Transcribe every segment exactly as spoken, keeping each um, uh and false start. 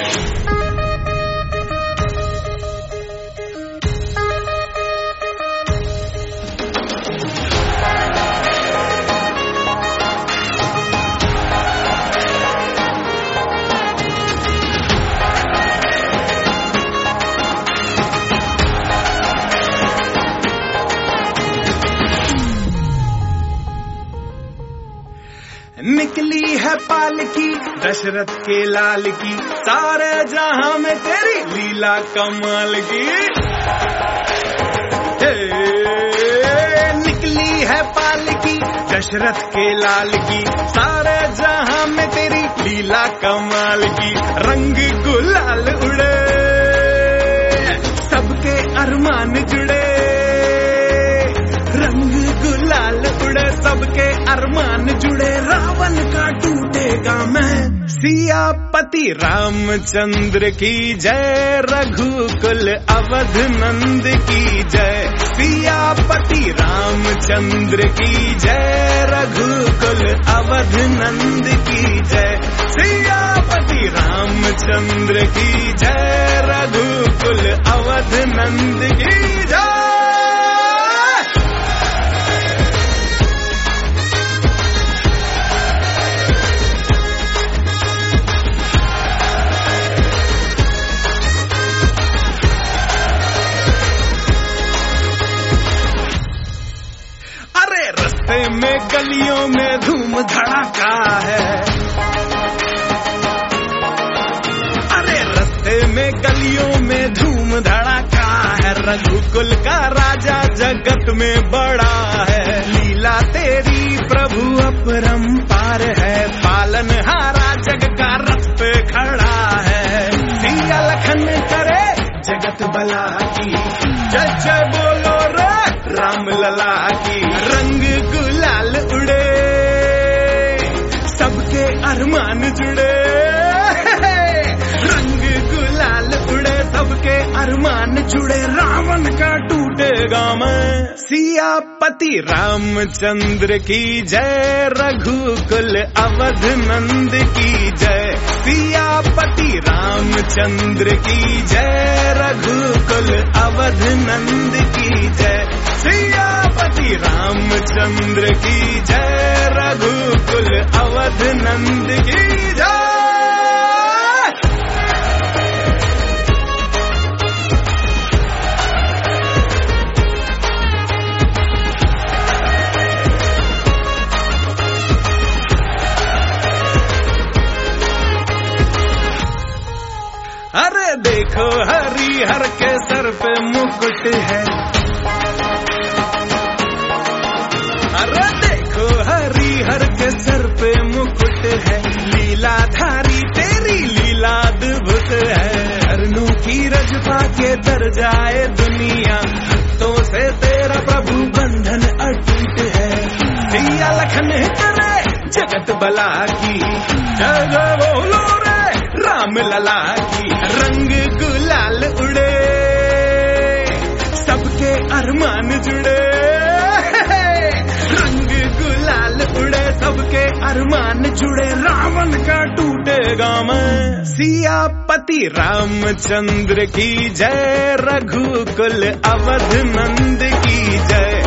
निकली है पालकी दशरथ के लाल की, सारे जहां में तेरी लीला कमाल की। हे, निकली है पालकी दशरथ के लाल की, सारे जहां में तेरी लीला कमाल की। रंग गुलाल उड़े, सबके अरमान जुड़े, रंग गुलाल उड़े, सबके अरमान जुड़े, रावण का टूटेगा मैं। सियापति रामचंद्र की जय, रघुकुल अवध नंद की जय। सियापति रामचंद्र की जय, रघुकुल अवध नंद की जय। सियापति रामचंद्र की जय, रघुकुल अवध नंद की जय। रस्ते में गलियों में धूम धड़ाका है, अरे रस्ते में गलियों में धूम धड़ाका है। रघुकुल का राजा जगत में बड़ा है, लीला तेरी प्रभु अपरंपार है। पालनहारा जग का रथ पे खड़ा है, सिया लखन करे जगत भला की। जय जय बोलो रे राम लला की। रंग गुलाल उड़े, सबके अरमान जुड़े, रंग गुलाल उड़े, सबके अरमान जुड़े, रावण का टूटेगा मैं। सियापति रामचंद्र की जय, रघुकुल अवध नंद की जय। सियापति रामचंद्र की जय, रघुकुल अवध नंद की जय। सियापति रामचंद्र की जय, रघुकुल अवध नंद की जय। अरे देखो हरिहर के सर पे मुकुट है, अरे देखो हरिहर के सर पे मुकुट है। लीलाधारी तेरी लीला अद्भुत है, हरनों की रजपा के तर जाए दुनिया, तो से तेरा प्रभु बंधन अटूट है। सिया लखन करे जगत भला की, जय जय बोलो रे राम लला की। रंग गुलाल उड़े, सबके अरमान जुड़े, रंग गुलाल उड़े, सबके अरमान जुड़े, रावण का टूटेगा मैं। सियापति रामचंद्र की जय, रघुकुल अवध नंद की जय।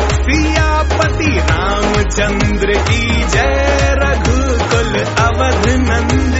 सियापति रामचंद्र की जय, रघुकुल अवध नंद